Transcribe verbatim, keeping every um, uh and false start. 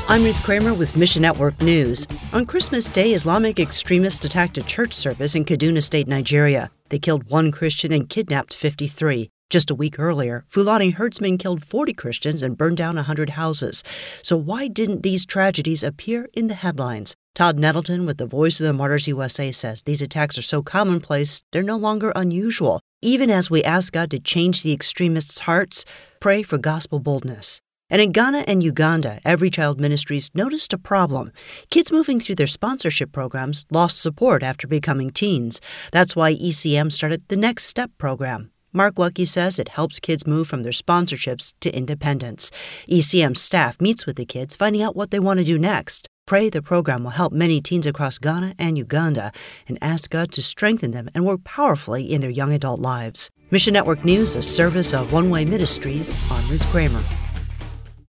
I'm Ruth Kramer with Mission Network News. On Christmas Day, Islamic extremists attacked a church service in Kaduna State, Nigeria. They killed one Christian and kidnapped fifty-three. Just a week earlier, Fulani herdsmen killed forty Christians and burned down one hundred houses. So why didn't these tragedies appear in the headlines? Todd Nettleton with the Voice of the Martyrs U S A says these attacks are so commonplace, they're no longer unusual. Even as we ask God to change the extremists' hearts, pray for gospel boldness. And in Ghana and Uganda, Every Child Ministries noticed a problem. Kids moving through their sponsorship programs lost support after becoming teens. That's why E C M started the Next Step program. Mark Lucky says it helps kids move from their sponsorships to independence. E C M staff meets with the kids, finding out what they want to do next. Pray the program will help many teens across Ghana and Uganda, and ask God to strengthen them and work powerfully in their young adult lives. Mission Network News, a service of One Way Ministries. I'm Ruth Kramer.